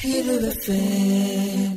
Hiru FM.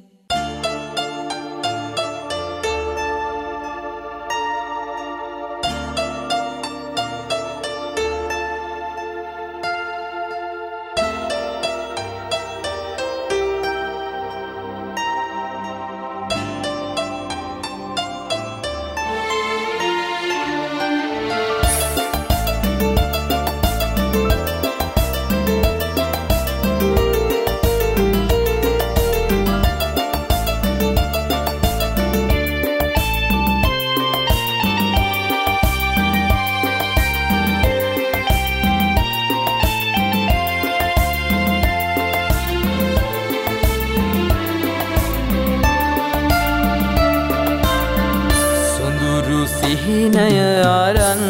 සිහිනය අරන්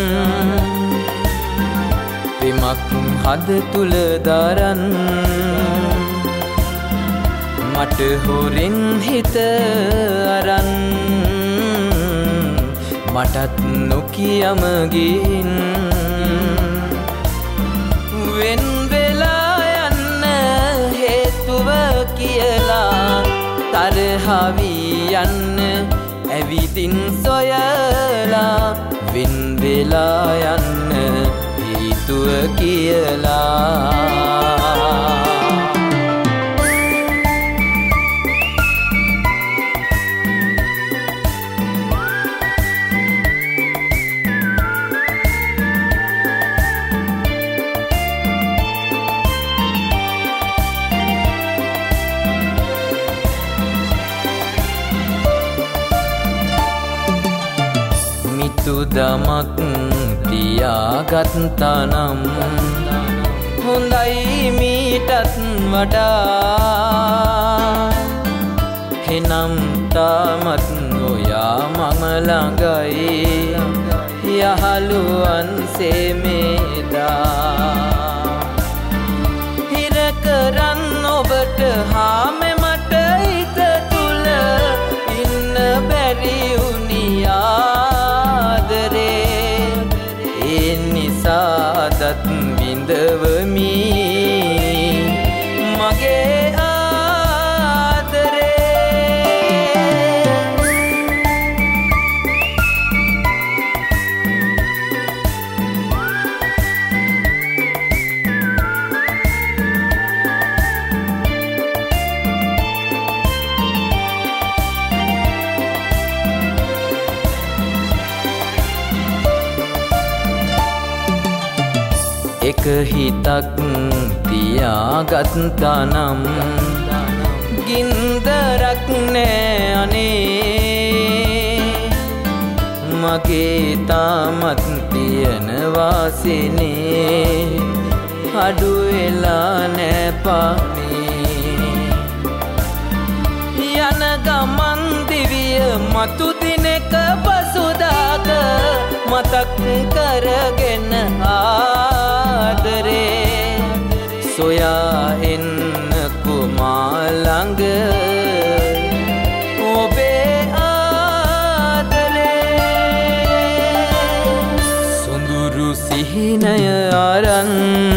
පිමක් හද තුල දරන් මට හොරින් හිත අරන් මටත් නොකියම ගින් වෙන් වෙලා යන්න හේතුව කියලා තරහවි යන්න ඇවිදින් සොයලා වින් වෙලා යන්න හේතුව කියලා දමක් තියාගත් තනම් හොඳයි මීටත් වඩා හෙනම් තාමත් ඔයා මම ළඟයි යහළුවන් සේමේදා හිර කරන් ඔබට හාමෙ මට හිත තුල ඉන්න බැරි වුණියා නිසාදත් විඳවමි මගේ ආදරේ එක හිතක් තියාගත් තනම් ගින්දරක් නෑ අනේ මගේ තාමත් තියෙන වාසිනේ අඩු වෙලා නෑ පානේ යන ගමන් දිවිය මතු දිනක පසුදාක මතක් කරගෙන ආදරේ සොයා එන්න කුමා ළඟ ඔබේ ආදරේ සොඳුරු සිහිනය අරන්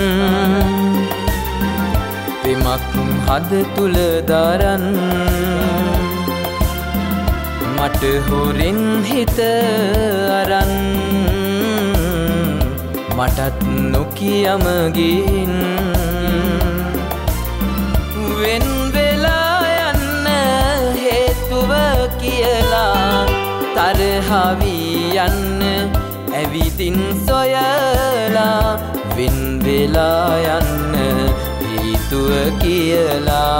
පිමක් හද තුල දරන් මට හොරින් හිත අරන් මටත් නොකියම ගින් වෙන් වෙලා යන්න හේතුව කියලා තරහවි යන්න ඇවිදින් සොයලා වෙන් වෙලා යන්න හේතුව කියලා